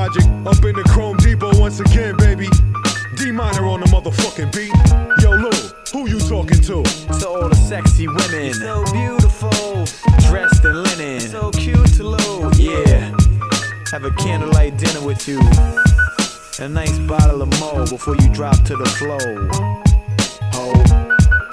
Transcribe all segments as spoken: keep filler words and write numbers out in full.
Logic up in the Chrome Depot once again, baby. D minor on the motherfucking beat. Yo, Lou, who you talking to? To all the sexy women, so beautiful, dressed in linen, so cute to Lou. Yeah, have a candlelight dinner with you, and a nice bottle of Mo before you drop to the floor. Oh.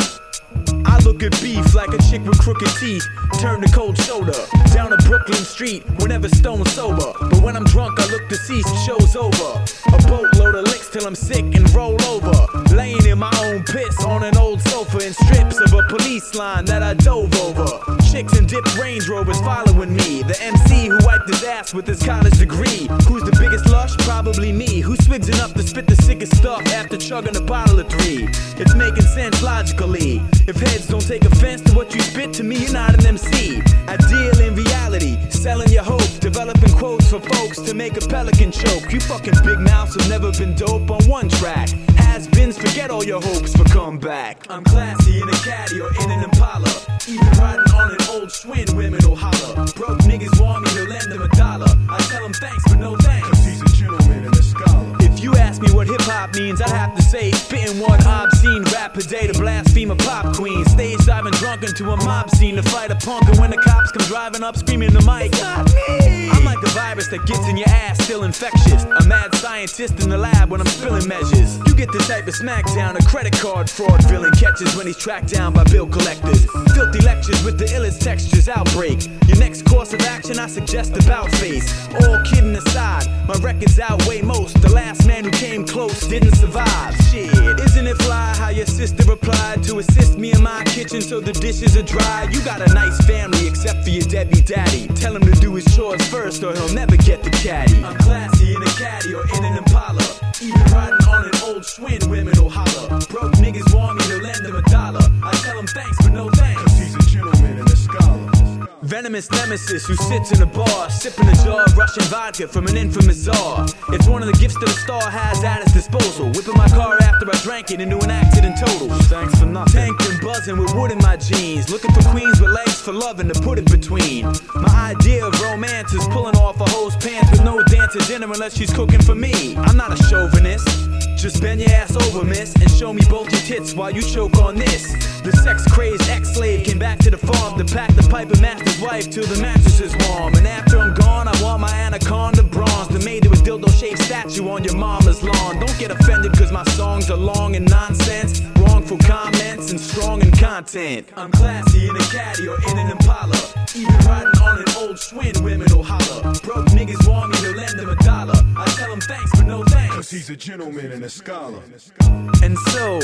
I look at beef like a chick with crooked teeth. Turn the cold shoulder down a Brooklyn street whenever stone sober. But when I'm drunk I look deceased, show's over. A boatload of licks till I'm sick and roll over. Laying in my own piss on an old sofa in strips of a police line that I dove over. Chicks in dipped Range Rovers following me. The M C who wiped his ass with his college degree. Who's the biggest lush? Probably me. Who swigs enough to spit the sickest stuff after chugging a bottle of three? It's making sense logically. If heads don't take offense to what you spit to me, you're not an M C. I deal in reality, selling your hope, developing quotes for folks to make a pelican choke. You fucking big mouths have never been dope on one track. Has-beens, forget all your hopes for comeback. I'm classy in a caddy or in an Impala. Even riding on an old Schwinn, women will holler. Broke niggas want me to lend them a dollar. I tell them thanks but no thanks, cause he's a gentleman and a scholar. If you ask me what hip-hop means, I'd have to say spitting one obscene rap per day to blaspheme a pop queen. Stage diving drunk into a mob scene to fight a punk, and when the cops come driving up screaming the mic, not me! I'm like a virus that gets in your ass, still infectious. A mad scientist in the lab when I'm spilling measures. You get the type of smackdown a credit card fraud villain catches when he's tracked down by bill collectors. Filthy lectures with the illest textures outbreak. Your next course of action I suggest about face. All kidding aside, my records outweigh most. The last man who came close didn't survive. Shit, isn't it fly how your sister replied to assist me in my kitchen so the dishes are dry? You got a nice family except for your deadbeat daddy. Tell him to do his chores first or he'll never get the caddy. I'm classy in a caddy or in an Impala. Even riding on an old Schwinn, women will holler. Broke niggas want me to lend them a dollar. I tell them thanks but no thanks, cause he's a gentleman and a scholar. Venomous nemesis who sits in a bar, sipping a jar of Russian vodka from an infamous czar. It's one of the gifts that a star has at his disposal. Whipping my car after I drank it into an accident total. Thanks for nothing. Tanked and buzzing with wood in my jeans. Looking for queens with legs for loving to put it between. My idea of romance is pulling off a hoe's pants with no dance at dinner unless she's cooking for me. I'm not a chauvinist. Just bend your ass over, miss, and show me both your tits while you choke on this. The sex-crazed ex-slave came back to the farm to pack the pipe and master's wife till the mattress is warm. And after I'm gone, I want my anaconda bronze to made to a dildo-shaped statue on your mama's lawn. Don't get offended cause my songs are long and nonsense, wrongful comments and strong in content. I'm classy in a caddy or in an Impala. Even riding on an old Schwinn, women will holler. Broke niggas want me to lend them a dollar. I tell them thanks but no thanks, cause he's a gentleman and a scholar. And so,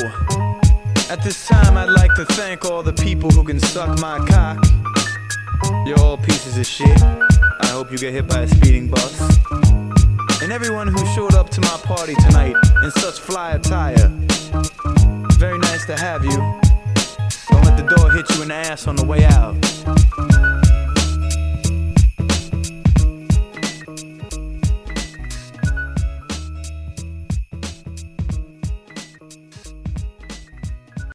at this time I'd like to thank all the people who can suck my cock. You're all pieces of shit. I hope you get hit by a speeding bus. And everyone who showed up to my party tonight in such fly attire. Very nice to have you. Don't let the door hit you in the ass on the way out.